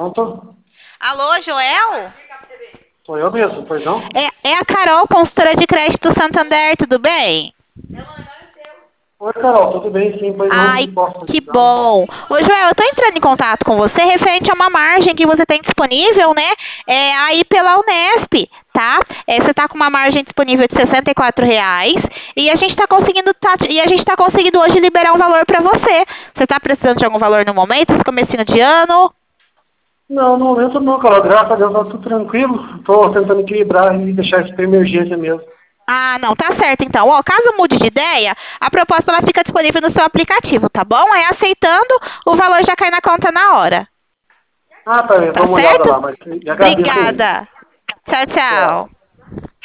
Pronto? Alô, Joel? Sou eu mesmo, pois não? É a Carol, consultora de crédito Santander, tudo bem? Oi, Carol, tudo bem? Sim, pois não? Ai, Que posso que ajudar? bom. Ô, Joel, eu tô entrando em contato com você referente a uma margem que você tem disponível, né? Aí pela Unesp, tá? Você tá com uma margem disponível de R$ 64 e a gente tá conseguindo hoje liberar um valor para você. Você tá precisando de algum valor no momento, esse comecinho de ano? Não, no momento não, Carol. Graças a Deus tá tudo tranquilo. Estou tentando equilibrar e deixar isso para emergência mesmo. Ah, não, tá certo então. Ó, caso mude de ideia, a proposta ela fica disponível no seu aplicativo, tá bom? Aí aceitando, o valor já cai na conta na hora. Ah, tá, eu Tá dou uma olhada certo? lá, mas agradeço aí. Obrigada. Tchau, Tchau. tchau.